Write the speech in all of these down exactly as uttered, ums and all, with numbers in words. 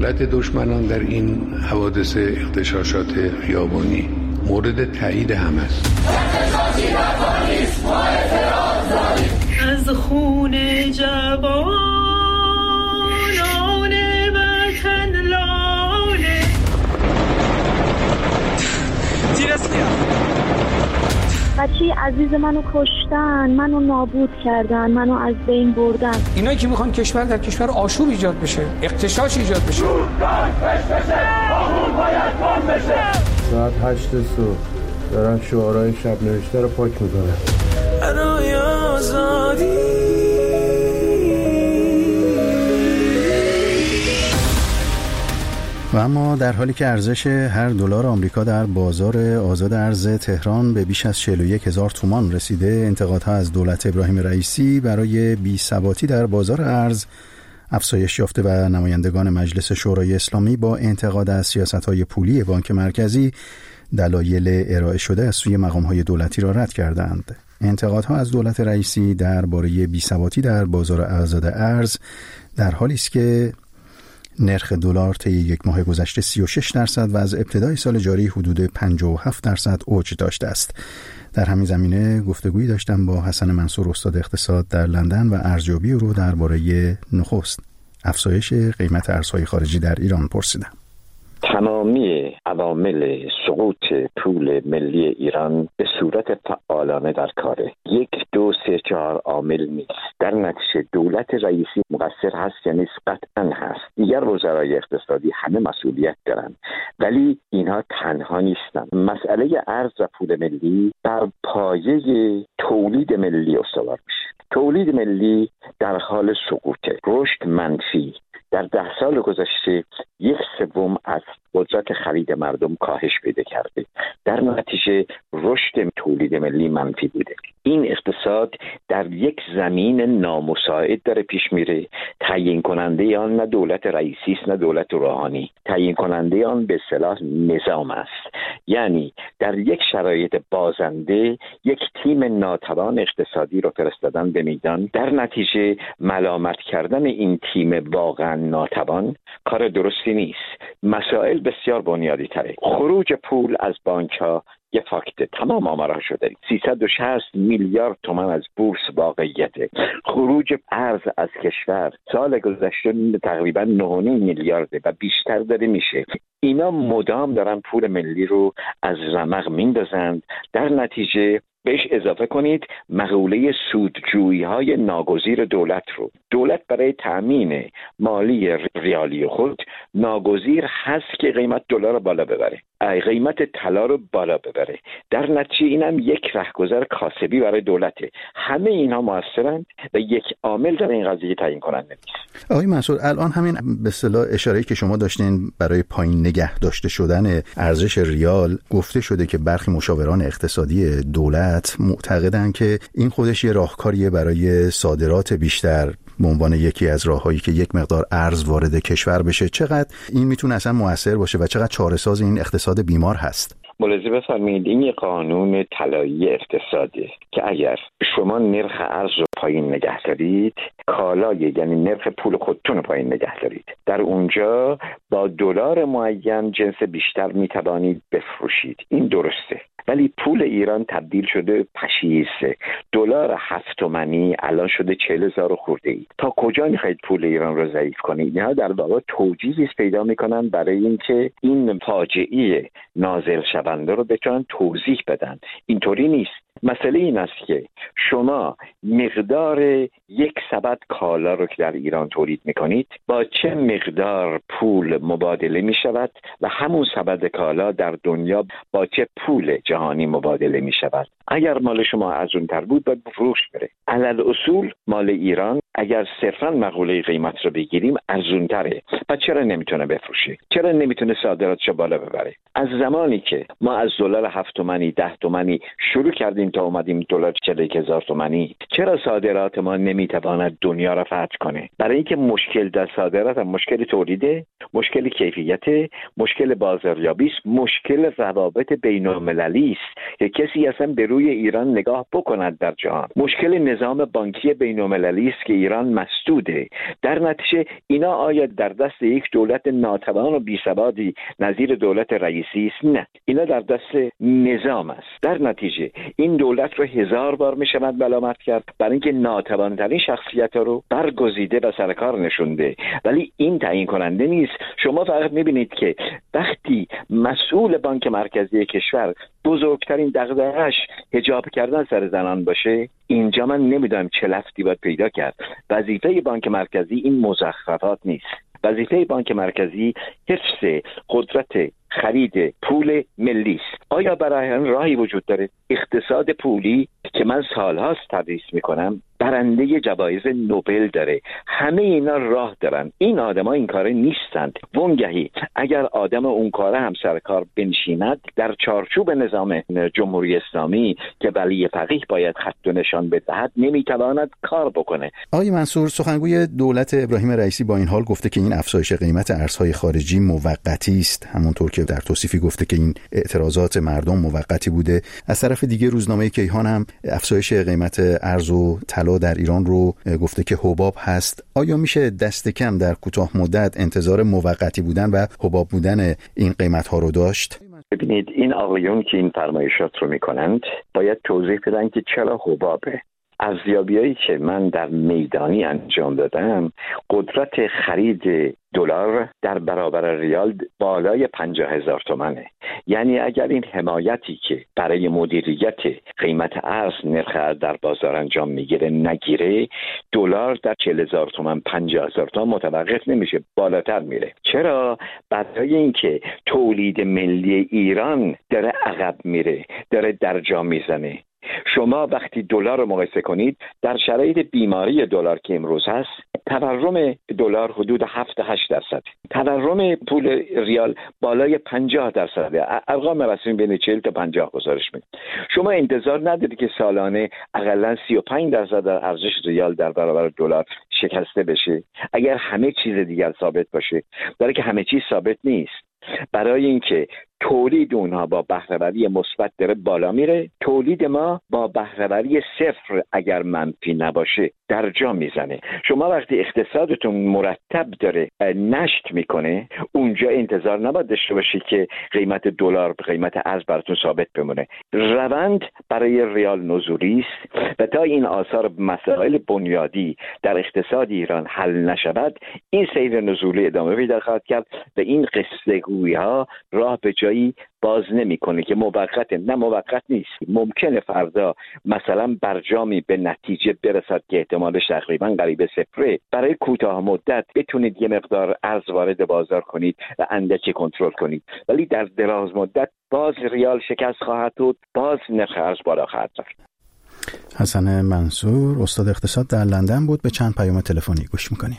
دخالت دشمنان در این حوادث اغتشاشات خیابانی مورد تایید همه است. از خون جوانان وطن لاله تیر اسلحه بچه عزیز منو کشتن، منو نابود کردن، منو از بین بردن. اینایی که میخوان کشور در کشور آشوب ایجاد بشه، اغتشاش ایجاد بشه. ساعت هشت صبح دارن شعارهای شب نوشته رو پاک میکنن. برای آزادی و اما در حالی که ارزش هر دلار آمریکا در بازار آزاد ارز تهران به بیش از چهل و یک هزار تومان رسیده، انتقادها از دولت ابراهیم رئیسی برای بی‌ثباتی در بازار ارز افزایش یافته و نمایندگان مجلس شورای اسلامی با انتقاد از سیاست‌های پولی بانک مرکزی دلایل ارائه شده از سوی مقام‌های دولتی را رد کردند. انتقادها از دولت رئیسی درباره بی‌ثباتی در بازار آزاد ارز در حالی است که نرخ دلار طی یک ماه گذشته سی و شش درصد و از ابتدای سال جاری حدود پنجاه و هفت درصد اوج داشته است. در همین زمینه گفتگویی داشتم با حسن منصور استاد اقتصاد در لندن و ارزیابی رو درباره نخست افزایش قیمت ارزهای خارجی در ایران پرسیدم. تمامی عوامل سقوط پول ملی ایران به صورت فعالانه در کاره. یک دو سه چهار عامل نیست. در نتیجه دولت رئیسی مقصر هست یا نیست؟ قطعا هست. دیگر وزرای اقتصادی همه مسئولیت دارن، ولی اینها تنها نیستن. مسئله ارز و پول ملی بر پایه تولید ملی استوار میشه. تولید ملی در حال سقوطه، رشد منفی. در ده سال گذشته یک سوم از قدرت خرید مردم کاهش پیدا کرده. در نتیجه رشد تولید ملی منفی بوده. این اقتصاد در یک زمین نامساعد داره پیش میره. تعیین کننده آن نه دولت رئیسی است نه دولت روحانی. تعیین کننده آن به اصطلاح نظام است. یعنی در یک شرایط بازنده یک تیم ناتوان اقتصادی رو فرستادن به میدان. در نتیجه ملامت کردن این تیم واقعا ناتوان کار درستی نیست. مسائل بسیار بنیادی تره. خروج پول از بانک ها یه فاکت، تمام آمارها شده. سیصد و شصت میلیارد تومان از بورس واقعیته. خروج ارز از کشور سال گذشته تقریبا نه و نیم میلیارده و بیشتر داره میشه. اینا مدام دارن پول ملی رو از رمق میندازند. در نتیجه بهش اضافه کنید مقوله سودجویی های ناگزیر دولت رو. دولت برای تأمین مالی ریالی خود ناگزیر هست که قیمت دلار رو بالا ببره، قیمت طلا رو بالا ببره. در نتیجه اینم یک رهگذر کاسبی برای دولته. همه اینها موثرند و یک عامل در این قضیه تعیین کننده نیست. آقای منصور، الان همین به اصطلاح اشاره‌ای که شما داشتین برای پایین نگه داشته شدن ارزش ریال، گفته شده که برخی مشاوران اقتصادی دولت معتقدند که این خودش یه راهکاریه برای صادرات بیشتر به عنوان یکی از راههایی که یک مقدار ارز وارد کشور بشه. چقدر این میتونه اصلا مؤثر باشه و چقدر چاره‌ساز این اقتصاد بیمار هست؟ ملاحظه بفرمایید، این یه قانون طلایی اقتصاده که اگر شما نرخ ارز رو پایین نگه دارید، کالای یعنی نرخ پول خودتون رو پایین نگه دارید، در اونجا با دلار معین جنس بیشتر میتوانید بفروشید. این درسته. ولی پول ایران تبدیل شده پشیزه. دلار هفت تومانی الان شده چهل هزار خورده ای. تا کجا میخواید پول ایران رو ضعیف کنید؟ اینها در واقع توجیهی پیدا میکنن برای اینکه این فاجعه نازل شونده رو بتونن توضیح بدن. اینطوری نیست. مسئله این است که شما مقدار یک سبد کالا رو که در ایران تولید میکنید با چه مقدار پول مبادله میشود و همون سبد کالا در دنیا با چه پول جهانی مبادله میشود. اگر مال شما ارزان‌تر بود باید فروش بره. علل اصول مال ایران اگر صرفاً مقوله قیمت رو بگیریم ارزان‌تره. پس چرا نمیتونه بفروشه؟ چرا نمیتونه صادراتش بالا ببره؟ از زمانی که ما از دلار هفت تومانی ده تومانی شروع کردیم تا اومدیم دلار چهل و یک هزار تومانی. چرا صادرات ما نمیتواند دنیا را فتح کنه؟ برای اینکه مشکل در صادرات هم مشکل تولیده، مشکل کیفیت، مشکل بازاریابی است، مشکل روابط بین‌المللی است که کسی اصلا به روی ایران نگاه بکند در جهان. مشکل نظام بانکی بین‌المللی است که ایران مسدوده. در نتیجه اینا آیا در دست یک دولت ناتوان و بی‌ثباتی نظیر دولت رئیسی است؟ نه، اینا در دست نظام است. در نتیجه این دولت رو هزار بار می شود ملامت کرد برای اینکه ناتوان‌ترین شخصیت رو برگزیده و سر کار نشونده، ولی این تعیین کننده نیست. شما فقط می‌بینید که وقتی مسئول بانک مرکزی کشور بزرگترین دغدغه‌اش حجاب کردن سر زنان باشه، اینجا من نمیدونم چه لفظی باید پیدا کرد. وظیفه بانک مرکزی این مزخرفات نیست. وظیفه بانک مرکزی حفظ قدرت خرید پول ملی است. آیا برای آن راهی وجود داره؟ اقتصاد پولی که من سالهاست تدریس میکنم برنده جوایز نوبل داره. همه اینا راه دارن. این آدما این کاره نیستند. وانگهی اگر آدم اون کاره هم سر کار بنشیند در چارچوب نظام جمهوری اسلامی که ولی فقیه باید خط و نشان بدهد نمیتواند کار بکنه. آقای منصور، سخنگوی دولت ابراهیم رئیسی با این حال گفته که این افزایش قیمت ارزهای خارجی موقتی است، همونطور که در توصیفی گفته که این اعتراضات مردم موقتی بوده. از طرف دیگه روزنامه کیهان هم افزایش قیمت ارز و طلا در ایران رو گفته که حباب هست. آیا میشه دست کم در کوتاه مدت انتظار موقتی بودن و حباب بودن این قیمت ها رو داشت؟ ببینید این آقایون که این فرمایشات رو میکنند باید توضیح بدن که چرا حبابه. ارزیابی‌هایی که من در میدانی انجام دادم، قدرت خرید دلار در برابر ریال بالای پنجاه هزار تومنه. یعنی اگر این حمایتی که برای مدیریت قیمت ارز نرخ ارز در بازار انجام میگیره نگیره، دلار در چهل هزار تومن پنجاه هزار تومن متوقف نمیشه، بالاتر میره. چرا؟ برای اینکه تولید ملی ایران داره عقب میره، داره درجا میزنه. شما وقتی دلار رو مقایسه کنید در شرایط بیماری دلار که امروز هست، تورم دلار حدود هفت تا هشت درصد، تورم پول ریال بالای پنجاه درصد، ارقام رسمی بین چهل تا پنجاه گزارش میده. شما انتظار ندارید که سالانه حداقل سی و پنج درصد در ارزش ریال در برابر دلار شکسته بشه اگر همه چیز دیگر ثابت باشه. برای که همه چیز ثابت نیست. برای اینکه تولید اونها با بهره‌وری مثبت داره بالا میره، تولید ما با بهره‌وری صفر اگر منفی نباشه درجا میزنه. شما وقتی اقتصادتون مرتب داره نشت میکنه، اونجا انتظار نباید داشته باشی که قیمت دلار به قیمت ارز براتون ثابت بمونه. روند برای ریال نزولی است و تا این آثار مسائل بنیادی در اقتصاد ایران حل نشود، این سیر نزولی ادامه پیدا خواهد کرد و این قصه گویی ها راه به جایی باز نمیکنه که موقت نه موقت نیست. ممکنه فردا مثلا برجامی به نتیجه برسد که احتمالش تقریبا قریب صفره. برای کوتاه مدت بتونید یه مقدار ارز وارد بازار کنید و اندکی کنترل کنید، ولی در دراز مدت باز ریال شکست خواهد بود، باز نرخ ارز بالا خواهد رفت. حسن منصور، استاد اقتصاد در لندن بود. به چند پیام تلفنی گوش میکنیم.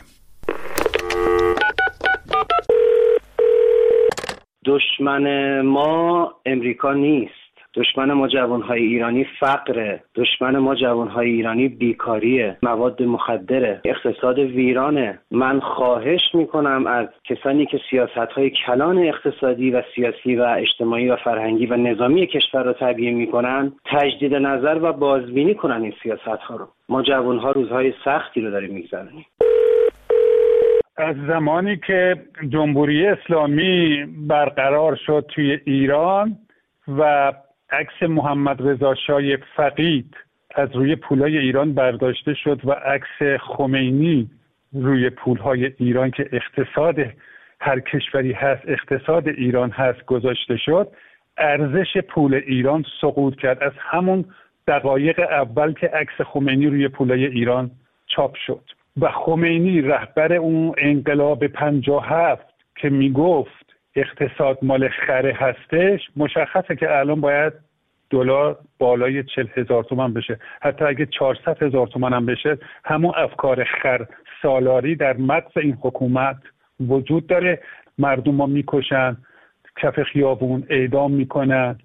دشمن ما امریکا نیست. دشمن ما جوانهای ایرانی فقره. دشمن ما جوانهای ایرانی بیکاریه، مواد مخدره، اقتصاد ویرانه. من خواهش میکنم از کسانی که سیاستهای کلان اقتصادی و سیاسی و اجتماعی و فرهنگی و نظامی کشور رو تبیین میکنن تجدید نظر و بازبینی کنن این سیاستها رو. ما جوانها روزهای سختی رو داریم میگذرونیم. از زمانی که جمهوری اسلامی برقرار شد توی ایران و عکس محمد رضا شاه فقید از روی پولهای ایران برداشته شد و عکس خمینی روی پولهای ایران که اقتصاد هر کشوری هست، اقتصاد ایران هست، گذاشته شد، ارزش پول ایران سقوط کرد. از همون دقایق اول که عکس خمینی روی پولهای ایران چاپ شد و خمینی رهبر اون انقلاب پنجاه و هفت که میگفت اقتصاد مال خره هستش، مشخصه که الان باید دلار بالای چهل هزار تومان بشه. حتی اگه چهارصد هزار تومان هم بشه، همون افکار خر سالاری در مغز این حکومت وجود داره. مردم ها میکشن، کف خیابون اعدام میکنن،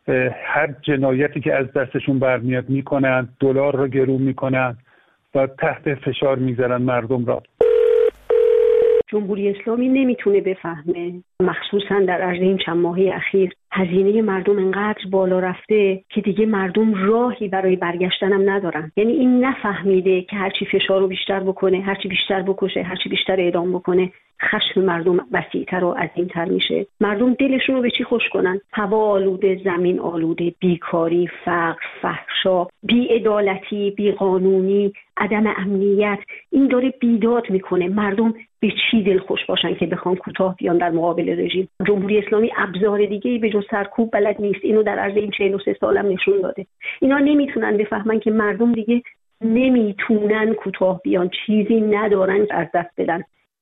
هر جنایتی که از دستشون برمیاد میکنن، دلار رو گرو میکنن و تحت فشار میذارن مردم را. جمهوری اسلامی نمیتونه بفهمه، مخصوصا در عرض این چند ماهه اخیر هزینه مردم انقدر بالا رفته که دیگه مردم راهی برای برگشتن هم ندارن. یعنی این نفهمیده که هرچی فشار رو بیشتر بکنه، هرچی بیشتر بکشه، هرچی بیشتر اعدام بکنه، خشم مردم وسیع‌تر و عظیم‌تر میشه. مردم دلشون رو به چی خوش کنن؟ هوا آلوده، زمین آلوده، بیکاری، فقر، فحشا، بی‌عدالتی، بی‌قانونی، عدم امنیت، این داره بیداد میکنه. مردم به چی دل خوش باشن که بخوان کوتاه بیان در مقابل رژیم؟ جمهوری اسلامی ابزار دیگه‌ای به جز سرکوب بلد نیست. اینو در عرض این چهل و سه سالم نشون داده. اینا نمیتونن بفهمن که مردم دیگه نمیتونن کوتاه بیان، چیزی ندارن از دست بدن.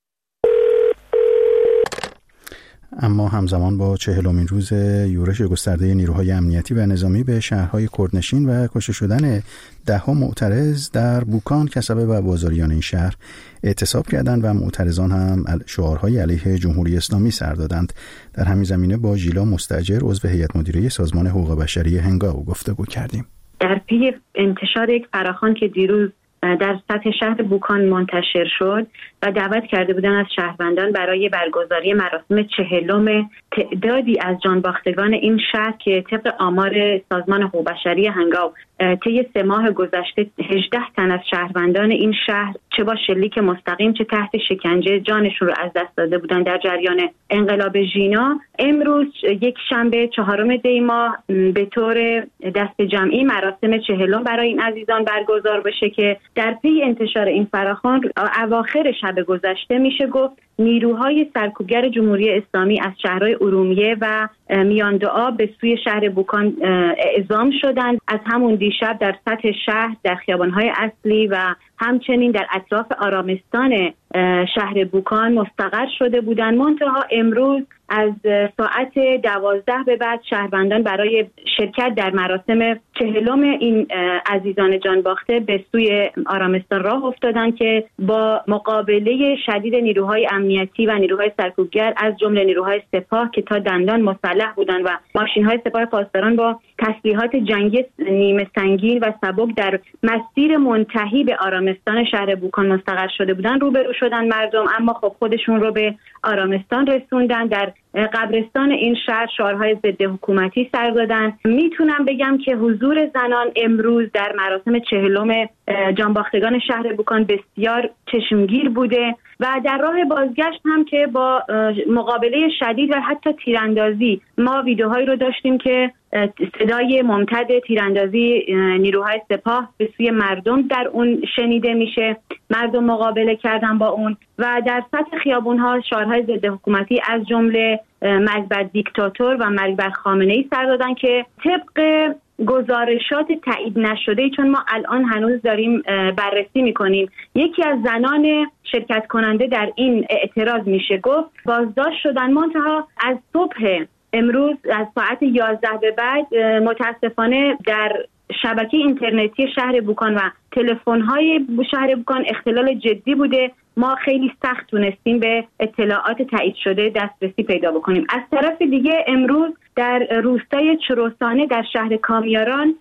اما همزمان با چهلمین روز یورش گسترده نیروهای امنیتی و نظامی به شهرهای کردنشین و کشته شدن ده‌ها معترض در بوکان، کسبه و بازاریان این شهر اعتصاب کردند و معترضان هم شعارهای علیه جمهوری اسلامی سر دادند. در همین زمینه با ژیلا مستاجر، عضو هیئت مدیره سازمان حقوق بشری هنگاو گفتگو کردیم. در پی انتشار یک فراخوان که دیروز در سطح شهر بوکان منتشر شد و دعوت کرده بودن از شهروندان برای برگزاری مراسم چهلم تعدادی از جانباختگان این شهر که طبق آمار سازمان حقوق بشری هنگاو طی سه ماه گذشته هجده تن از شهروندان این شهر چه با شلیک مستقیم چه تحت شکنجه جانشون رو از دست داده بودن در جریان انقلاب ژینا، امروز یک شنبه چهارم دی ماه به طور دست جمعی مراسم چهلم برای این عزیزان برگزار بشه که در پی انتشار این فراخوان اواخر شب گذشته میشه گفت نیروهای سرکوبگر جمهوری اسلامی از شهرهای ارومیه و میاندعا به سوی شهر بوکان اعزام شدند. از همون دیشب در سطح شهر، در خیابان‌های اصلی و همچنین در اطراف آرامستان شهر بوکان مستقر شده بودند. منتها امروز از ساعت دوازده به بعد شهروندان برای شرکت در مراسم چهلم این عزیزان جانباخته به سوی آرامستان راه افتادند که با مقابله شدید نیروهای امنیتی و نیروهای سرکوبگر از جمله نیروهای سپاه که تا دندان مسلح بودند و ماشین‌های سپاه پاسداران با تسلیحات جنگی نیمه سنگین و سبک در مسیر منتهی به آرامستان شهر بوکان مستقر شده بودند روبرو شدن مردم، اما خب خودشون رو به آرامستان رسوندن. در قبرستان این شهر شعارهای ضد حکومتی سر دادن. میتونم بگم که حضور زنان امروز در مراسم چهلم جانباختگان شهر بوکان بسیار چشمگیر بوده و در راه بازگشت هم که با مقابله شدید و حتی تیراندازی، ما ویدیوهایی رو داشتیم که صدای ممتد تیراندازی نیروهای سپاه به سوی مردم در اون شنیده میشه، مردم مقابله کردن با اون و در سطح خیابون‌ها شعارهای ضد حکومتی از جمله مرگ بر دیکتاتور و مرگ بر خامنه‌ای سر دادن که طبق گزارشات تایید نشده، چون ما الان هنوز داریم بررسی میکنیم، یکی از زنان شرکت کننده در این اعتراض میشه گفت بازداشت شدن. منتها از صبح امروز از ساعت یازده به بعد متاسفانه در شبکه اینترنتی شهر بوکان و تلفن‌های شهر بوکان اختلال جدی بوده. ما خیلی سخت تونستیم به اطلاعات تایید شده دسترسی پیدا بکنیم. از طرف دیگه امروز در روستای چروسانه در شهر کامیاران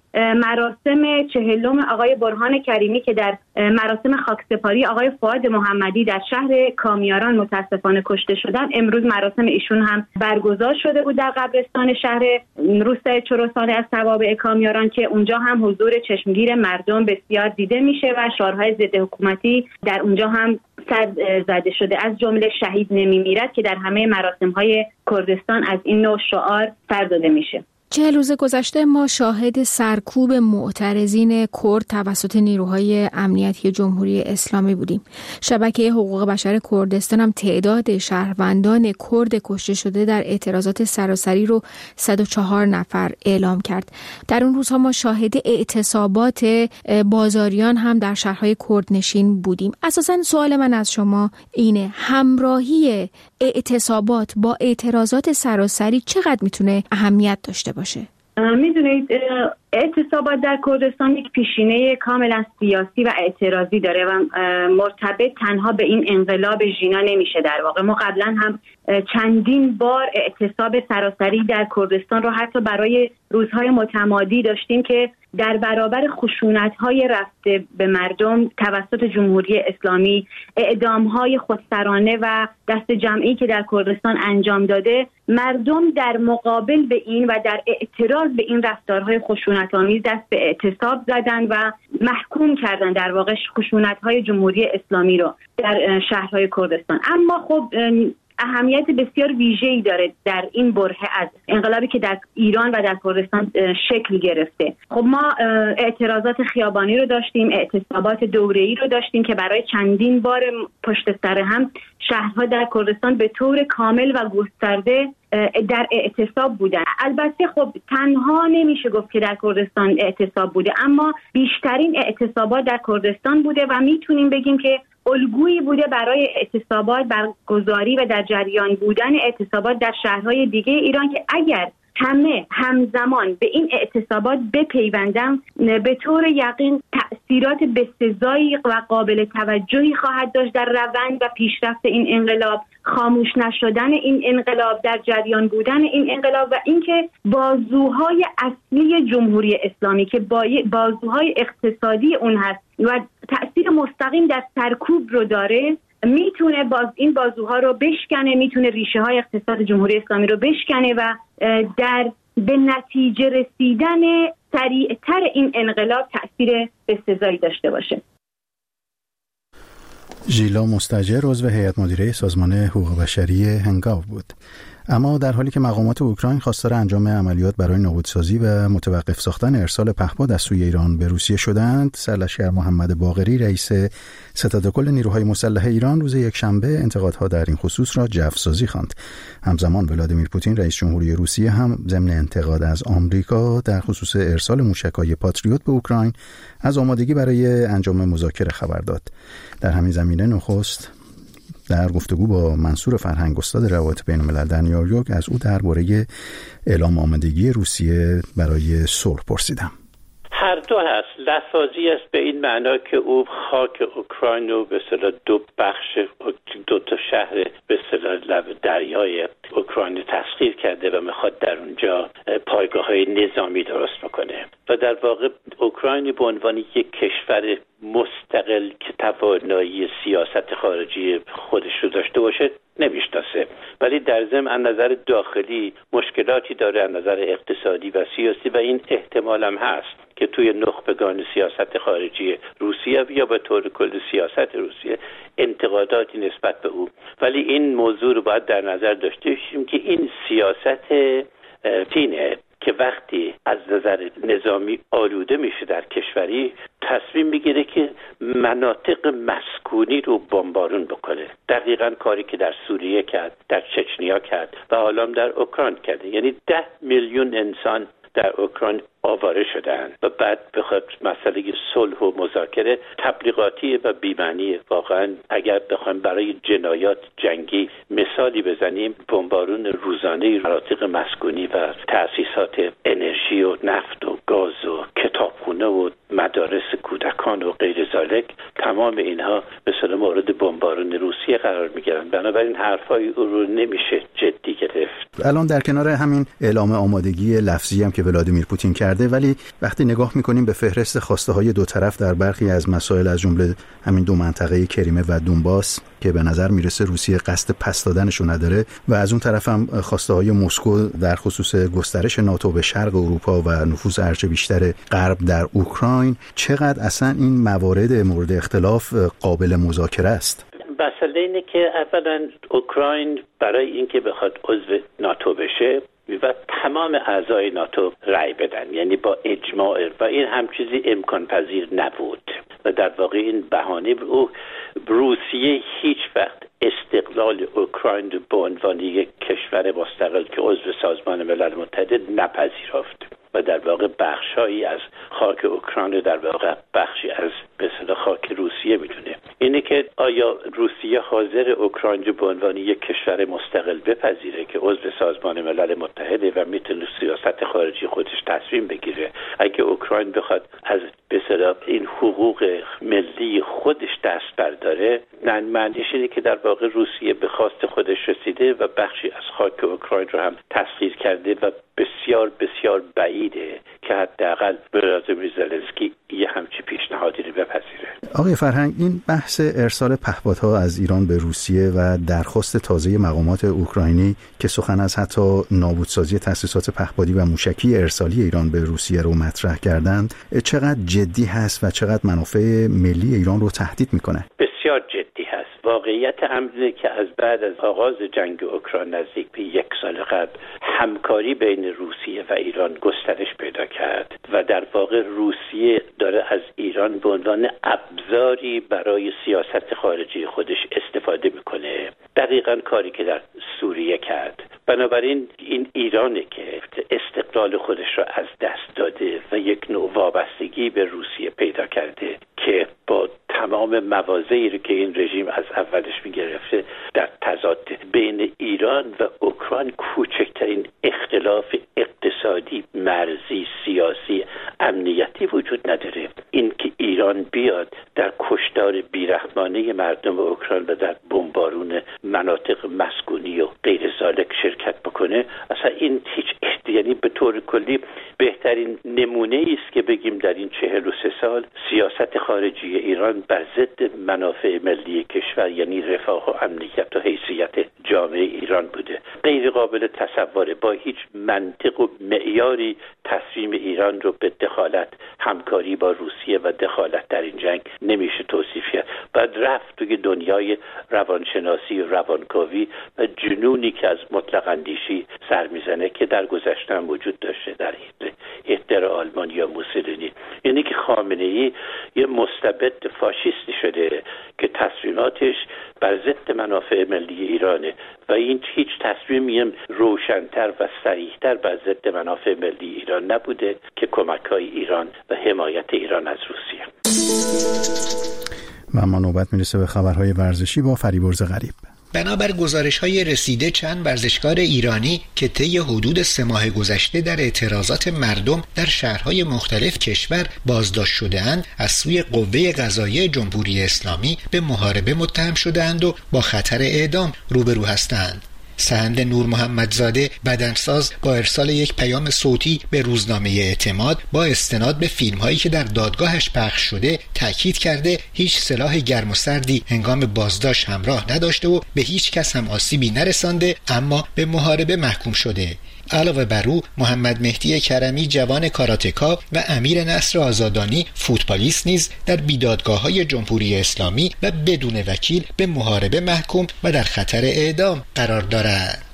مراسم چهلم آقای برهان کریمی که در مراسم خاکسپاری آقای فؤاد محمدی در شهر کامیاران متاسفانه کشته شدن، امروز مراسم ایشون هم برگزار شده بود در قبرستان شهر روستای چروسانه از توابع کامیاران که اونجا هم حضور چشمگیر مردم بسیار دیده میشه و شعارهای ضد حکومتی در اونجا هم سر زده شده، از جمله شهید نمیمیرد که در همه مراسم‌های کردستان از این نوع شعار سر داده میشه. چهل روز گذشته ما شاهد سرکوب معترضین کرد توسط نیروهای امنیتی جمهوری اسلامی بودیم. شبکه حقوق بشر کردستان هم تعداد شهروندان کرد کشته شده در اعتراضات سراسری رو صد و چهار نفر اعلام کرد. در اون روزها ما شاهد اعتصابات بازاریان هم در شهرهای کردنشین بودیم. اساساً سوال من از شما اینه، همراهی اعتصابات با اعتراضات سراسری چقدر میتونه اهمیت داشته باشه؟ میدونید اعتصابات در کردستان یک پیشینه کاملا سیاسی و اعتراضی داره و مرتبط تنها به این انقلاب ژینا نمیشه. در واقع ما قبلا هم چندین بار اعتصاب سراسری در کردستان رو حتی برای روزهای متمادی داشتیم که در برابر خشونت‌های رفته به مردم توسط جمهوری اسلامی، اعدام‌های خودسرانه و دست جمعی که در کردستان انجام داده، مردم در مقابل به این و در اعتراض به این رفتارهای خشونت‌آمیز دست به اعتصاب زدن و محکوم کردن در واقع خشونت‌های جمهوری اسلامی رو در شهرهای کردستان. اما خب اهمیت بسیار ویژه‌ای داره در این برهه از انقلابی که در ایران و در کردستان شکل گرفته. خب ما اعتراضات خیابانی رو داشتیم، اعتصابات دوره‌ای رو داشتیم که برای چندین بار پشت سر هم شهرها در کردستان به طور کامل و گسترده در اعتصاب بودن. البته خب تنها نمیشه گفت که در کردستان اعتصاب بوده، اما بیشترین اعتصابات در کردستان بوده و میتونیم بگیم که الگویی بوده برای اعتصابات برگزاری و در جریان بودن اعتصابات در شهرهای دیگه ایران که اگر همه همزمان به این اعتصابات بپیوندن به طور یقین تأثیرات بسزایی و قابل توجهی خواهد داشت در روند و پیشرفت این انقلاب، خاموش نشدن این انقلاب، در جریان بودن این انقلاب و اینکه بازوهای اصلی جمهوری اسلامی که بازوهای اقتصادی اون هست و تأثیر مستقیم در سرکوب رو داره میتونه باز این بازوها رو بشکنه، میتونه ریشه های اقتصاد جمهوری اسلامی رو بشکنه و در به نتیجه رسیدن سریعتر این انقلاب تأثیر بسزایی داشته باشه. ژیلا مستاجر عضو هیئت مدیره سازمان حقوق بشری هنگاو بود. اما در حالی که مقامات اوکراین خواستار انجام عملیات برای نابودسازی و متوقف ساختن ارسال پهپاد از سوی ایران به روسیه شدند، سرلشکر محمد باقری رئیس ستاد کل نیروهای مسلح ایران روز یکشنبه انتقادها در این خصوص را جوسازی خواند. همزمان ولادیمیر پوتین رئیس جمهوری روسیه هم ضمن انتقاد از آمریکا در خصوص ارسال موشک‌های پاتریوت به اوکراین از آمادگی برای انجام مذاکره خبر داد. در همین زمینه نخست در گفتگو با منصور فرهنگ استاد روابط بین‌الملل در نیویورک از او درباره اعلام آمادگی روسیه برای صلح پرسیدم. هر دو هست. لحظازی است به این معنا که او خاک اوکراین رو به اصطلاح دو بخش، دو تا شهر به اصطلاح لب دریای اوکراین تسخیر کرده و میخواد در اونجا پایگاه‌های نظامی درست بکنه و در واقع اوکراین به عنوان یک کشور مستقل که توانایی سیاست خارجی خودش رو داشته باشه نمیشناسه، ولی در ضمن از نظر داخلی مشکلاتی داره از نظر اقتصادی و سیاسی و این احتمال هم هست که توی نخبگان سیاست خارجی روسیه یا به طور کل سیاست روسیه انتقاداتی نسبت به او، ولی این موضوع رو باید در نظر داشته باشیم که این سیاست پینه که وقتی از نظر نظامی آلوده میشه در کشوری تصمیم میگیره که مناطق مسکونی رو بمبارون بکنه. دقیقاً کاری که در سوریه کرد، در چچنیا کرد و حالا در اوکراین کرده. یعنی ده میلیون انسان در اوکراین آواره شدن و بعد بخواد مسئله صلح و مذاکره تبلیغاتی و بی‌معنی. واقعا اگر بخوایم برای جنایات جنگی مثالی بزنیم، بمبارون روزانه مناطق مسکونی و تأسیسات انرژی و نفت و گاز و کتابخونه و مدارس کودکان و غیر ذالک، تمام اینها مثل مورد بمبارون روسیه قرار میگیرن. بنابراین حرفای او رو نمیشه جدی گرفت. الان در کنار همین اعلام آمادگی لفظی هم که ولادیمیر پوتین کرده، ولی وقتی نگاه میکنیم به فهرست خواسته های دو طرف در برخی از مسائل از جمله همین دو منطقه کریمه و دونباس که به نظر میرسه روسیه قصد پس دادنشو نداره و از اون طرف هم خواسته های مسکو در خصوص گسترش ناتو به شرق اروپا و نفوذ هرچه بیشتر غرب در اوکراین، چقدر اصلا این موارد مورد اختلاف قابل مذاکره است؟ مسئله اینه که اولا اوکراین برای اینکه بخواد عضو ناتو بشه و تمام اعضای ناتو رأی بدن، یعنی با اجماع، و این هم چیزی امکان پذیر نبود و در واقع این بهانه او روسیه هیچ وقت استقلال اوکراین رو به عنوان یک کشور مستقل که عضو سازمان ملل متحد نپذیرفت و در واقع بخشایی از خاک اوکراین در واقع بخشی از به اصطلاح خاک روسیه میدونه اینه که آیا روسیه حاضر اوکراین رو به عنوان یک کشور مستقل بپذیره که عضو سازمان ملل متحده و میتونه سیاست خارجی خودش تصمیم بگیره. اگه اوکراین بخواد از به اصطلاح این حقوق ملی خودش دست برداره، نه معنیش اینه که در واقع روسیه به خواست خودش رسیده و بخشی از خاک اوکراین رو هم تسخیر کرده و بسیار بسیار بعیده که حداقل ولادیمیر زلنسکی یه همچی پیشنهادی رو بپذیره. آقای فرهنگ، این بحث ارسال پهپادها از ایران به روسیه و درخواست تازه مقامات اوکراینی که سخن از حتی نابودسازی تأسیسات پهپادی و موشکی ارسالی ایران به روسیه رو مطرح کردند، چقدر جدی هست و چقدر منافع ملی ایران رو تهدید میکنه؟ بسیار جدی هست. واقعیت امره که از بعد از آغاز جنگ اوکراین نزدیک به یک سال قبل همکاری بین روسیه و ایران گسترش پیدا کرد و در واقع روسیه داره از ایران به عنوان ابزاری برای سیاست خارجی خودش استفاده میکنه. دقیقاً کاری که در سوریه کرد. بنابراین این ایرانه که استقلال خودش را از دست داده و یک نوع وابستگی به روسیه پیدا کرده که با تمام مواضعی رو که این رژیم از اولش میگرفته در تضاد بین ایران و اوکراین کوچکترین اختلاف اقتصادی، مرزی، سیاسی، امنیتی وجود نداره. این که ایران بیاد در کشتار بیرحمانه مردم اوکراین و در بمبارون مناطق مسکونی و غیر ذالک شرکت بکنه، اصلا این هیچ یعنی به طور کلی بهترین نمونه است که بگیم در این چهل و سه سال سیاست خارجی ایران بر ضد منافع ملی کشور یعنی رفاه و امنیت و حیثیت جامعه ایران بوده. غیر قابل تصوره. با هیچ منطق و معیاری تصمیم ایران رو به دخالت، همکاری با روسیه و دخالت در این جنگ نمیشه توصیف کرد. بعد رفت توی دنیای روانشناسی و روانکاوی و جنونی که از مطلق اندیشی سر میزنه که در گذشته هم وجود داشته در هیتلر آلمان یا موسولینی. یعنی که خامنه‌ای یه مستبد فاشیستی شده که تصمیماتش بر ضد منافع ملی ایرانه و این هیچ تصمیمی هم روشن‌تر و صریح‌تر بر ضد منافع ملی ایران نبوده که کمک‌های ایران و حمایت ایران از روسیه. و اما نوبت میرسه به خبرهای ورزشی با فریبرز غریب. بنابر گزارش‌های رسیده چند ورزشکار ایرانی که طی حدود سه ماه گذشته در اعتراضات مردم در شهرهای مختلف کشور بازداشت شده‌اند، از سوی قوه قضاییه جمهوری اسلامی به محاربه متهم شده‌اند و با خطر اعدام روبرو هستند. سهند نور محمدزاده بدنساز با ارسال یک پیام صوتی به روزنامه اعتماد با استناد به فیلم‌هایی که در دادگاهش پخش شده تاکید کرده هیچ سلاح گرم و سردی هنگام بازداشت همراه نداشته و به هیچ کس هم آسیبی نرسانده، اما به محاربه محکوم شده. علاوه بر او محمد مهدی کرمی جوان کاراتکا و امیر نصر آزادانی فوتبالیست نیز در بیدادگاه‌های جمهوری اسلامی و بدون وکیل به محاربه محکوم و در خطر اعدام قرار دارند.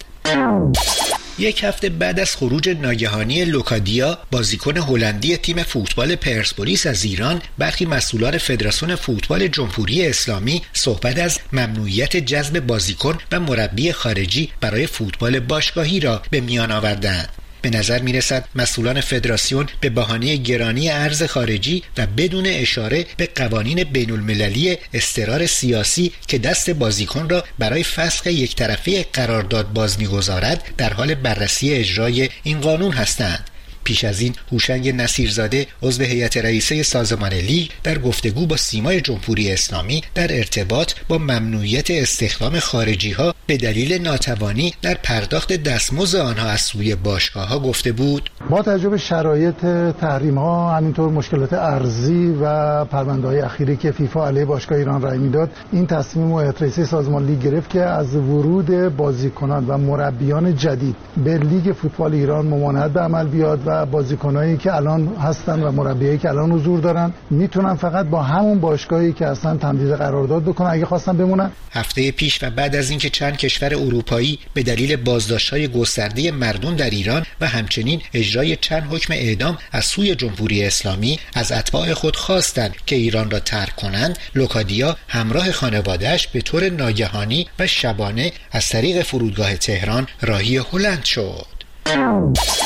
یک هفته بعد از خروج ناگهانی لوکادیا بازیکن هلندی تیم فوتبال پرسپولیس از ایران، برخی مسئولان فدراسیون فوتبال جمهوری اسلامی صحبت از ممنوعیت جذب بازیکن و مربی خارجی برای فوتبال باشگاهی را به میان آوردند. به نظر می رسد مسئولان فدراسیون به بهانه گرانی ارز خارجی و بدون اشاره به قوانین بین المللی اضطرار سیاسی که دست بازیکن را برای فسخ یک طرفه قرارداد باز می گذارد در حال بررسی اجرای این قانون هستند. پیش از این هوشنگ نصیرزاده عضو هیئت رئیسه سازمان لیگ در گفتگو با سیمای جمهوری اسلامی در ارتباط با ممنوعیت استخدام خارجی ها به دلیل ناتوانی در پرداخت دستمزد آنها از سوی باشگاه ها گفته بود: با توجه به شرایط تحریم ها، همینطور مشکلات ارزی و پرونده های اخیری که فیفا علیه باشگاه ایران رأی میداد، این تصمیم و هیئت رئیسه سازمان لیگ گرفت که از ورود بازیکنان و مربیان جدید به لیگ فوتبال ایران ممانعت به عمل بیاد و بازیکنایی که الان هستن و مربیایی که الان حضور دارن میتونن فقط با همون باشگاهی که اصلا تمدید قرارداد بکنن اگه خواستن بمونن. هفته پیش و بعد از اینکه چند کشور اروپایی به دلیل بازداشت‌های گسترده مردم در ایران و همچنین اجرای چند حکم اعدام از سوی جمهوری اسلامی از اتباع خود خواستند که ایران را ترک کنند، لوکادیا همراه خانواده‌اش به طور ناگهانی و شبانه از طریق فرودگاه تهران راهی هلند شد.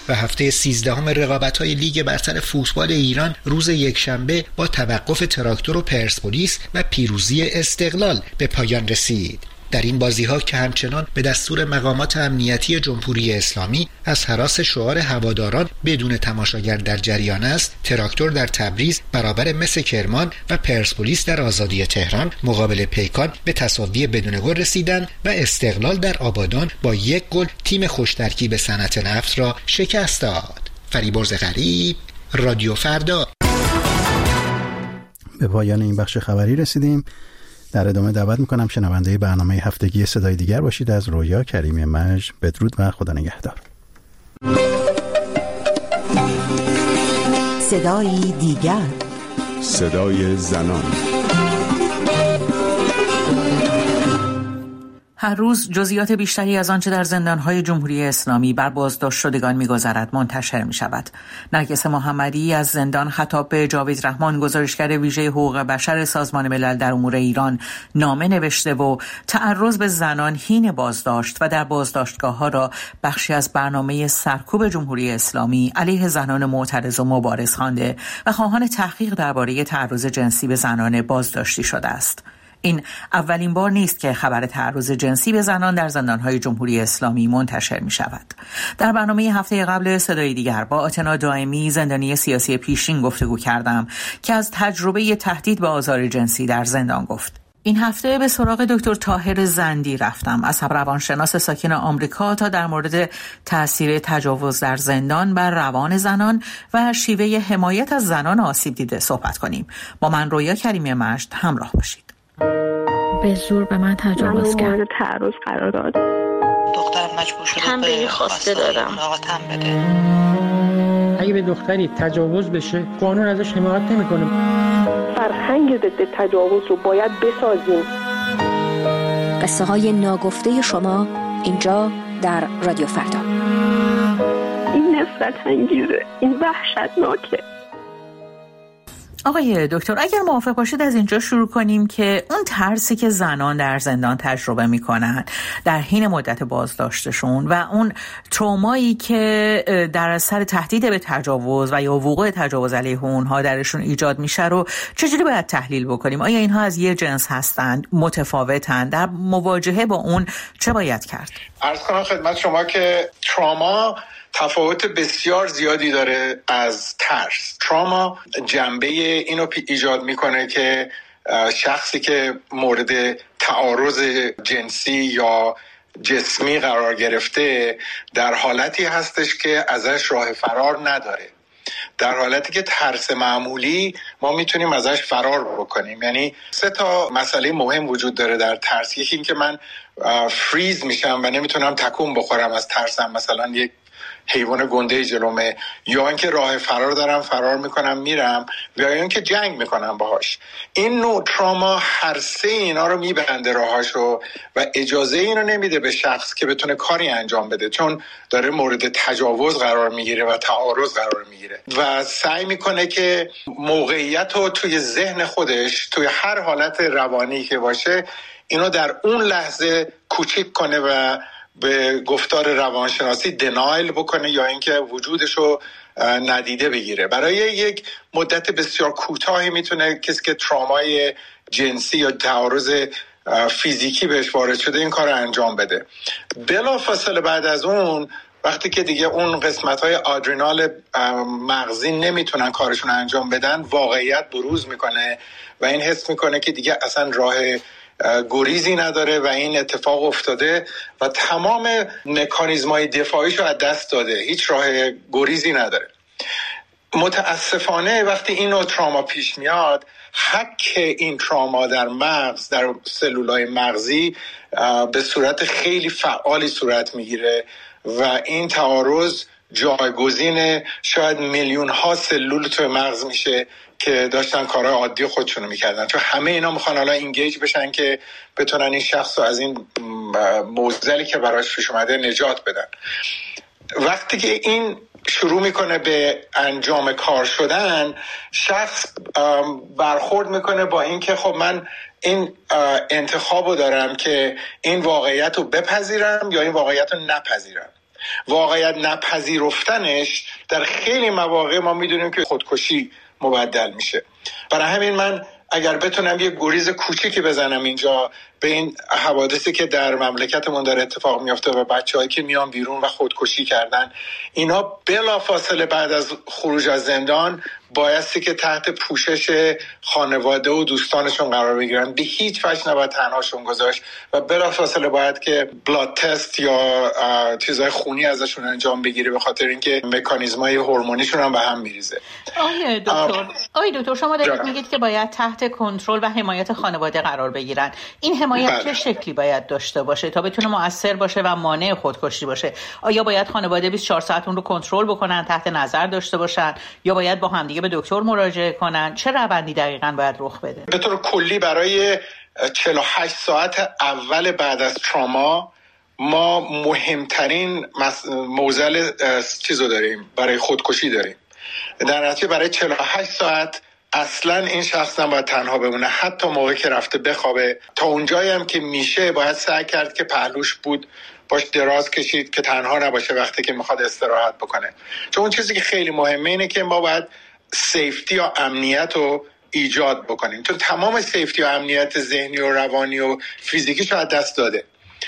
و هفته سیزدهم رقابت‌های لیگ برتر فوتبال ایران روز یکشنبه با توقف تراکتور و پرسپولیس و پیروزی استقلال به پایان رسید. در این بازی‌ها که همچنان به دستور مقامات امنیتی جمهوری اسلامی از هراس شعار هواداران بدون تماشاگر در جریان است، تراکتور در تبریز برابر مس کرمان و پرسپولیس در آزادی تهران مقابل پیکان به تساوی بدون گل رسیدند و استقلال در آبادان با یک گل تیم خوش‌ترکیب صنعت نفت را شکست داد. فریبرز غریب، رادیو فردا. به پایان این بخش خبری رسیدیم. در ادامه دعوت میکنم شنونده برنامه هفتگی صدای دیگر باشید. از رویا کریمی مژ بدرود و خدا نگهدار. صدای دیگر، صدای زنان. هر روز جزئیات بیشتری از آنچه در زندان‌های جمهوری اسلامی بر بازداشت شدگان می‌گذرد منتشر می‌شود. نرگس محمدی از زندان خطاب به جاوید رحمان، گزارشگر ویژه حقوق بشر سازمان ملل در امور ایران، نامه نوشته و تعرض به زنان حین بازداشت و در بازداشتگاه‌ها را بخشی از برنامه سرکوب جمهوری اسلامی علیه زنان معترض و مبارز خوانده و خواهان تحقیق درباره تعرض جنسی به زنان بازداشتی شده است. این اولین بار نیست که خبر تعرض جنسی به زنان در زندان‌های جمهوری اسلامی منتشر می شود. در برنامه هفته قبل صدای دیگر با آتنا دائمی، زندانی سیاسی پیشین، گفتگو کردم که از تجربه تهدید به آزار جنسی در زندان گفت. این هفته به سراغ دکتر طاهر زندی رفتم، عصب روانشناس ساکن آمریکا، تا در مورد تأثیر تجاوز در زندان بر روان زنان و شیوه حمایت از زنان آسیب دیده صحبت کنیم. با من رویا کریمی مژ همراه باشید. به زور به من تجاوز کرد. من تعرض قرار داد. دخترم مجبور شده به خواسته دادم. مراقبتم بده. اگه به دختری تجاوز بشه قانون ازش حمایت نمیکنه. فرهنگ ضد تجاوز رو باید بسازیم. قصه های ناگفته شما اینجا در رادیو فردا. این نفرت انگیزه، این وحشتناکه. آقای دکتر، اگر موافق باشید از اینجا شروع کنیم که اون ترسی که زنان در زندان تجربه میکنن در حین مدت بازداشتشون و اون ترومایی که در اثر تهدید به تجاوز و یا وقوع تجاوز علیه اونها درشون ایجاد میشه رو چجوری باید تحلیل بکنیم؟ آیا اینها از یه جنس هستند، متفاوتند؟ در مواجهه با اون چه باید کرد؟ عرض کنم خدمت شما که تروما تفاوت بسیار زیادی داره از ترس. تراما جنبه اینو ایجاد میکنه که شخصی که مورد تعارض جنسی یا جسمی قرار گرفته در حالتی هستش که ازش راه فرار نداره، در حالتی که ترس معمولی ما میتونیم ازش فرار بکنیم. یعنی سه تا مسئله مهم وجود داره در ترس. یکی این که من فریز میشم و نمیتونم تکون بخورم از ترسم، مثلا یک حیوان گنده جلومه، یا اینکه راه فرار دارم فرار میکنم میرم، یا اینکه جنگ میکنم باهاش. این نوع تراما هر سه اینا رو میبنده راهاشو و اجازه اینو نمیده به شخص که بتونه کاری انجام بده، چون داره مورد تجاوز قرار میگیره و تعارض قرار میگیره و سعی میکنه که موقعیت رو توی ذهن خودش توی هر حالت روانی که باشه اینو در اون لحظه کوچیک کنه و به گفتار روانشناسی دنایل بکنه یا اینکه وجودشو ندیده بگیره. برای یک مدت بسیار کوتاهی میتونه کسی که ترامای جنسی یا تعارض فیزیکی بهش وارد شده این کار رو انجام بده. بلافاصله بعد از اون وقتی که دیگه اون قسمت‌های آدرینال مغزی نمیتونن کارشون انجام بدن، واقعیت بروز میکنه و این حس میکنه که دیگه اصلا راه گریزی نداره و این اتفاق افتاده و تمام مکانیزم‌های دفاعیشو از دست داده، هیچ راه گریزی نداره. متاسفانه وقتی این نوع تراما پیش میاد، حک این تراما در مغز، در سلولای مغزی به صورت خیلی فعالی صورت میگیره و این تعارض جایگزین شاید میلیون ها سلول توی مغز میشه که داشتن کارهای عادی خودشونو میکردن، چون همه اینا میخوان حالا اینگیج بشن که بتونن این شخص رو از این معضلی که براش پیش اومده نجات بدن. وقتی که این شروع میکنه به انجام کار شدن، شخص برخورد میکنه با این که خب من این انتخابو دارم که این واقعیت رو بپذیرم یا این واقعیت رو نپذیرم. واقعیت نپذیرفتنش در خیلی مواقع ما میدونیم که خودکشی مبدل میشه. برای همین من اگر بتونم یه گریز کوچیکی بزنم اینجا به این حوادثی که در مملکتمون داره اتفاق میفته و بچه‌هایی که میان بیرون و خودکشی کردن، اینا بلافاصله بعد از خروج از زندان بایستی که تحت پوشش خانواده و دوستانشون قرار بگیرن. به هیچ وجه نباید تنهاشون گذاشت و بلافاصله باید که بلاد تست یا چیزهای خونی ازشون انجام بگیره، به خاطر اینکه مکانیزمای هورمونیشون هم به هم میریزه. آقای دکتر آقای دکتر شما دارید میگید که باید تحت کنترل و حمایت خانواده قرار بگیرن. این حمایت بله. چه شکلی باید داشته باشه تا بتونه مؤثر باشه و مانع خودکشی باشه؟ آیا باید خانواده بیست و چهار ساعت اون رو کنترل بکنن، تحت نظر داشته باشن، یا باید با همدیگه به دکتر مراجعه کنن؟ چه روندی دقیقاً باید رخ بده؟ به طور کلی برای چهل و هشت ساعت اول بعد از تراما ما مهمترین معضل چیزو داریم، برای خودکشی داریم. در نتیجه برای چهل و هشت ساعت اصلا این شخص نباید تنها بمونه، حتی موقعی که رفته بخوابه. تا اونجایی هم که میشه باید سعی کرد که پهلوش بود باش دراز کشید که تنها نباشه وقتی که میخواد استراحت بکنه. چون اون چیزی که خیلی مهمه اینه که ما باید سیفتی یا امنیت رو ایجاد بکنیم، چون تمام سیفتی و امنیت ذهنی و روانی و فیزیکی شاید دست داده.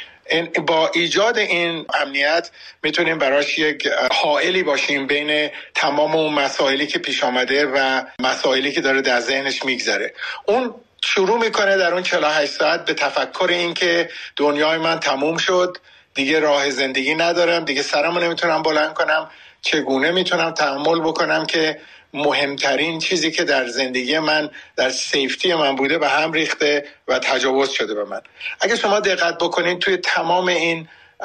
با ایجاد این امنیت میتونیم براش یک حائلی باشیم بین تمام اون مسائلی که پیش آمده و مسائلی که داره در ذهنش میگذره. اون شروع میکنه در اون چهل و هشت ساعت به تفکر این که دنیای من تموم شد، دیگه راه زندگی ندارم، دیگه سرمو نمیتونم بلند کنم، چگونه میتونم تحمل بکنم که مهمترین چیزی که در زندگی من در سیفتی من بوده به هم ریخته و تجاوز شده به من. اگه شما دقت بکنین توی تمام این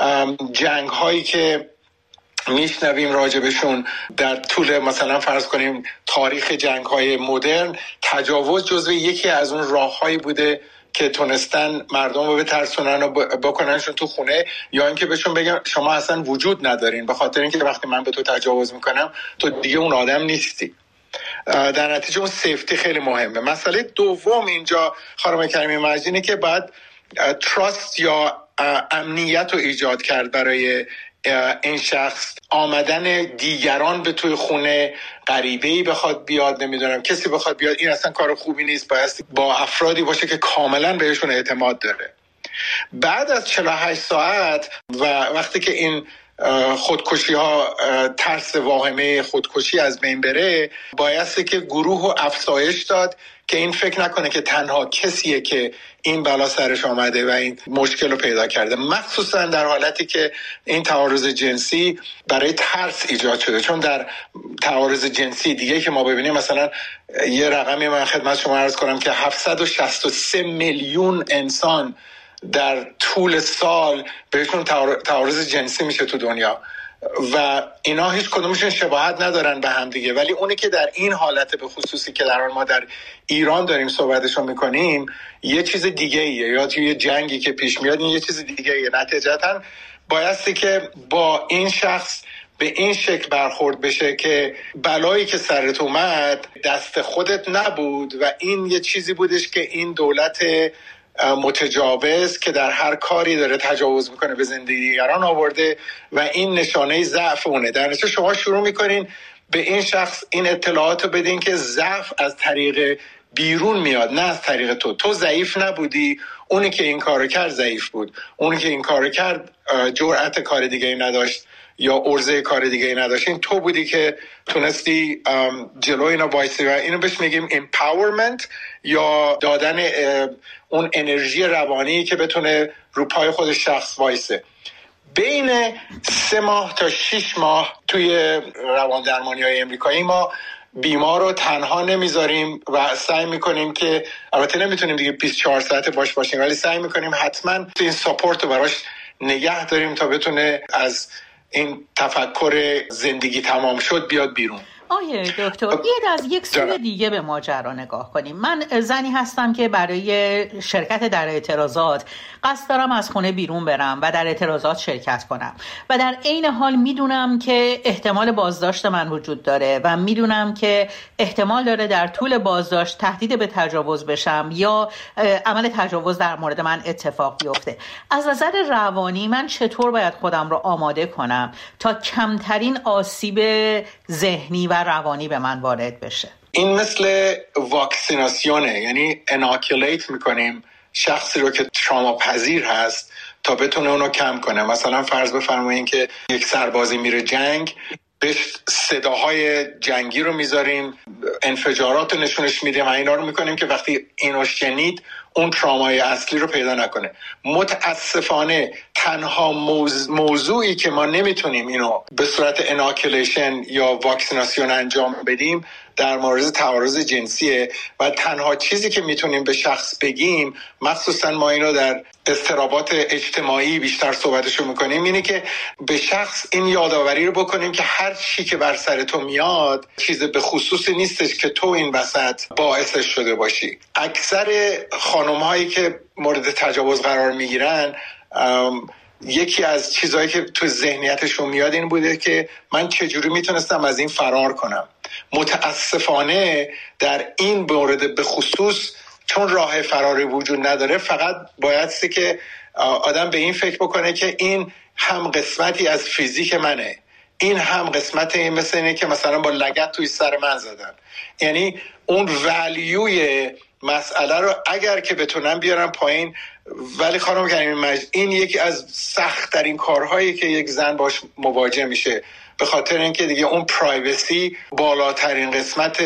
جنگ هایی که میشنویم راجبشون در طول مثلا فرض کنیم تاریخ جنگ های مدرن، تجاوز جزو یکی از اون راه هایی بوده که تونستن مردم رو بترسونن و بکننشون تو خونه، یا اینکه بهشون بگن شما اصلا وجود ندارین، به خاطر اینکه وقتی من به تو تجاوز میکنم تو دیگه اون آدم نیستی. در نتیجه اون سیفتی خیلی مهمه. مسئله دوم اینجا خانم کریمی مجدینه که باید تراست یا امنیت رو ایجاد کرد برای این شخص. آمدن دیگران به توی خونه، غریبه‌ای بخواد بیاد، نمیدونم کسی بخواد بیاد، این اصلا کار خوبی نیست. باید با افرادی باشه که کاملا بهشون اعتماد داره. بعد از چهل و هشت ساعت و وقتی که این خودکشی ها، ترس واهمه خودکشی از بین بره، بایستی که گروه رو افزایش داد که این فکر نکنه که تنها کسیه که این بلا سرش آمده و این مشکل رو پیدا کرده، مخصوصا در حالتی که این تعارض جنسی برای ترس ایجاد شده. چون در تعارض جنسی دیگه که ما ببینیم، مثلا یه رقمی من خدمت شما عرض کنم که هفتصد و شصت و سه میلیون انسان در طول سال بهشون تعارض جنسی میشه تو دنیا و اینا هیچ کدومشون شباهت ندارن به هم دیگه، ولی اونی که در این حالت به خصوصی که در ما در ایران داریم صحبتشو میکنیم یه چیز دیگه ایه، یا توی یه جنگی که پیش میاد این یه چیز دیگه ایه. نتیجتاً بایستی که با این شخص به این شکل برخورد بشه که بلایی که سرت اومد دست خودت نبود و این یه چیزی بودش که این دولت متجاوز که در هر کاری داره تجاوز میکنه به زندگی دیگران آورده و این نشانه ضعف اونه. در نتیجه شما شروع میکنین به این شخص این اطلاعات رو بدین که ضعف از طریق بیرون میاد، نه از طریق تو. تو ضعیف نبودی، اونی که این کارو کرد ضعیف بود، اونی که این کارو کرد جرأت کار دیگه نداشت یا عرضه کار دیگه نداشت. این تو بودی که تونستی جلوی اینا وایسی و اینو بهش میگیم empowerment یا دادن اون انرژی روانی که بتونه رو پای خود شخص وایسه. بین سه ماه تا شش ماه توی روان درمانی های امریکایی ما بیمار رو تنها نمیذاریم و سعی میکنیم که، البته نمیتونیم دیگه بیست و چهار ساعت باش باشیم، ولی سعی میکنیم حتما این ساپورت رو براش نگه داریم تا بتونه از این تفکر زندگی تمام شد بیاد بیرون. آیه دکتر بیاید از یک سوی دیگه به ماجرا نگاه کنیم. من زنی هستم که برای شرکت در اعتراضات قصد دارم از خونه بیرون برم و در اعتراضات شرکت کنم و در عین حال میدونم که احتمال بازداشت من وجود داره و میدونم که احتمال داره در طول بازداشت تهدید به تجاوز بشم یا عمل تجاوز در مورد من اتفاق بیفته. از نظر روانی من چطور باید خودم رو آماده کنم تا کمترین آسیب ذهنی و روانی به من وارد بشه؟ این مثل واکسیناسیونه، یعنی اناکولیت میکنیم شخصی رو که تراما پذیر هست تا بتونه اونو کم کنه. مثلا فرض بفرمایید که یک سربازی میره جنگ، بهش صداهای جنگی رو میذاریم، انفجارات رو نشونش میدیم و اینا رو میکنیم که وقتی اینو شنید اون ترامای اصلی رو پیدا نکنه. متاسفانه تنها موز... موضوعی که ما نمیتونیم اینو به صورت اناکولیشن یا واکسیناسیون انجام بدیم در مورد تعارض جنسیه و تنها چیزی که میتونیم به شخص بگیم، مخصوصا ما اینو در اضطرابات اجتماعی بیشتر صحبتشو میکنیم، اینه که به شخص این یادآوری رو بکنیم که هر چی که بر سر تو میاد چیز به خصوصی نیستش که تو این وسط باعثش شده باشی. اکثر خانم هایی که مورد تجاوز قرار میگیرن، یکی از چیزهایی که تو ذهنیتشون میاد این بوده که من چجوری میتونستم از این فرار کنم. متاسفانه در این مورد به خصوص چون راه فراری وجود نداره، فقط بایدسته که آدم به این فکر بکنه که این هم قسمتی از فیزیک منه، این هم قسمت این مثل اینه که مثلا با لگد توی سر من زدن. یعنی اون ولیوی مسئله رو اگر که بتونن بیارن پایین. ولی خانم کریمی مجید، این یکی از سخت ترین کارهایی که یک زن باش مواجه میشه، به خاطر اینکه دیگه اون پرایوسی بالاترین قسمت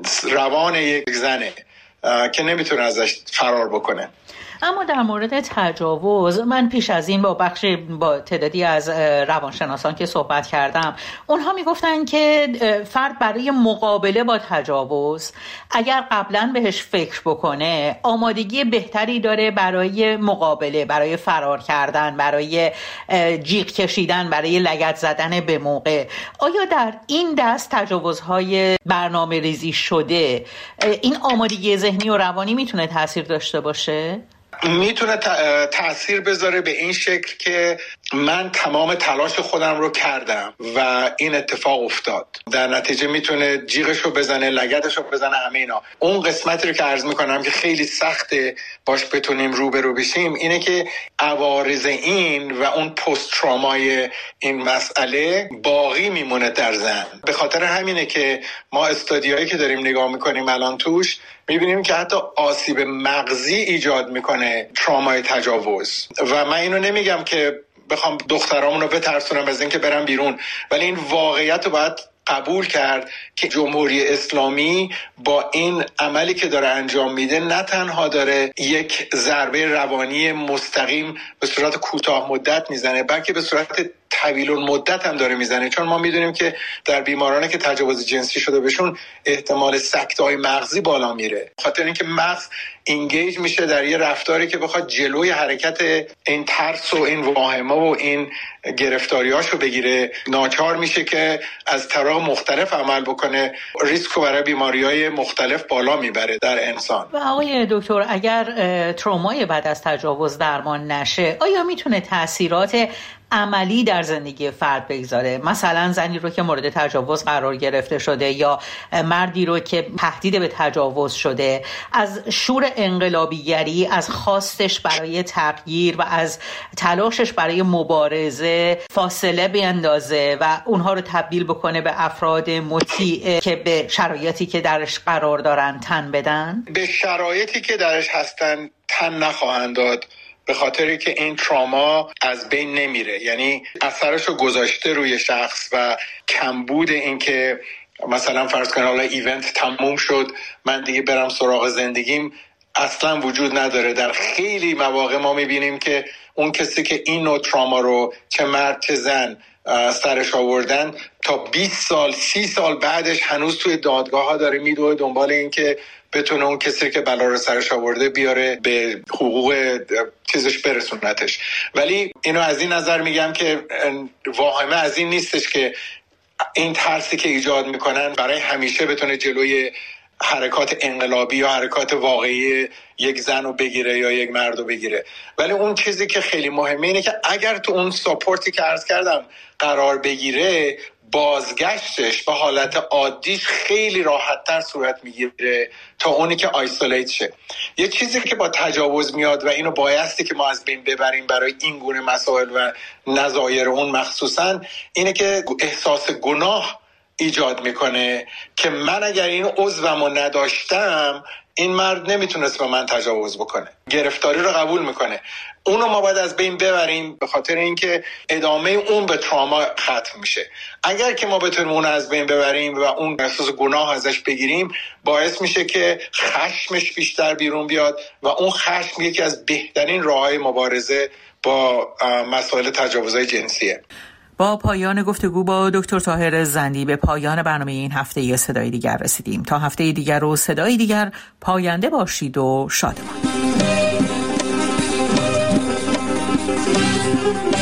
روان یک زنه که نمیتونه ازش فرار بکنه. اما در مورد تجاوز من پیش از این با بخش با تعدادی از روانشناسان که صحبت کردم، اونها میگفتن که فرد برای مقابله با تجاوز اگر قبلا بهش فکر بکنه آمادگی بهتری داره برای مقابله، برای فرار کردن، برای جیغ کشیدن، برای لگد زدن به موقع. آیا در این دست تجاوزهای برنامه ریزی شده این آمادگی ذهنی و روانی میتونه تاثیر داشته باشه؟ میتونه تأثیر بذاره به این شکل که من تمام تلاش خودم رو کردم و این اتفاق افتاد. در نتیجه میتونه جیغشو بزنه، لگدشو بزنه، همه اینا. اون قسمتی رو که عرض میکنم که خیلی سخته باش بتونیم روبرو بشیم اینه که عوارض این و اون پست ترامای این مسئله باقی میمونه در زن. به خاطر همینه که ما استادیایی که داریم نگاه میکنیم الان توش میبینیم که حتی آسیب مغزی ایجاد میکنه ترامای تجاوز. و من اینو نمیگم که بخوام دخترامونو بترسونم از اینکه برن بیرون، ولی این واقعیت رو باید قبول کرد که جمهوری اسلامی با این عملی که داره انجام میده نه تنها داره یک ضربه روانی مستقیم به صورت کوتاه مدت میزنه، بلکه به صورت طویل المدت هم داره میزنه. چون ما میدونیم که در بیمارانی که تجاوز جنسی شده بهشون احتمال سکته‌های مغزی بالا میره، خاطر اینکه مغز اینگیج میشه در یه رفتاری که بخواد جلوی حرکت این ترس و این واهمه و این گرفتاریاشو بگیره، ناچار میشه که از طرق مختلف عمل بکنه، ریسک رو برای بیماری‌های مختلف بالا میبره در انسان. و آقای دکتر، اگر ترومای بعد از تجاوز درمان نشه، آیا میتونه تاثیرات عملی در زندگی فرد بگذاره؟ مثلا زنی رو که مورد تجاوز قرار گرفته شده یا مردی رو که تهدید به تجاوز شده، از شور انقلابیگری، از خواستش برای تغییر و از تلاشش برای مبارزه فاصله بیندازه و اونها رو تبدیل بکنه به افراد مطیع که به شرایطی که درش قرار دارن تن بدن؟ به شرایطی که درش هستن تن نخواهند داد، به خاطری که این تراما از بین نمیره. یعنی اثرشو گذاشته روی شخص و کمبود این که مثلا فرض کن حالا ایونت تموم شد من دیگه برم سراغ زندگیم اصلا وجود نداره. در خیلی مواقع ما میبینیم که اون کسی که این نوع تراما رو چه مرد چه زن سرش آوردن تا بیست سال سی سال بعدش هنوز توی دادگاه ها داره میدوه دنبال این که بتونه اون کسی که بلا رو سرش آورده بیاره به حقوق چیزش برسونتش. ولی اینو از این نظر میگم که واهمه از این نیستش که این ترسی که ایجاد میکنن برای همیشه بتونه جلوی حرکات انقلابی یا حرکات واقعی یک زن رو بگیره یا یک مرد رو بگیره. ولی اون چیزی که خیلی مهمه اینه که اگر تو اون ساپورتی که عرض کردم قرار بگیره، بازگشتش به حالت عادیش خیلی راحت‌تر صورت میگیره تا اونی که آیسولیت شه. یه چیزی که با تجاوز میاد و اینو بایستی که ما از بین ببریم برای این گونه مسائل و نظایر اون مخصوصا، اینه که احساس گناه ایجاد میکنه که من اگر این عضومو نداشتم این مرد نمیتونست به من تجاوز بکنه، گرفتاری رو قبول میکنه. اونو ما باید از بین ببریم به خاطر اینکه ادامه اون به تراما ختم میشه. اگر که ما بتونیم اونو از بین ببریم و اون احساس گناه ازش بگیریم، باعث میشه که خشمش بیشتر بیرون بیاد و اون خشم یکی از بهترین راههای مبارزه با مسائل تجاوزهای جنسیه. با پایان گفتگو با دکتر طاهر زندی به پایان برنامه این هفته یه صدای دیگر رسیدیم. تا هفته دیگر و صدای دیگر، پاینده باشید و شادمان.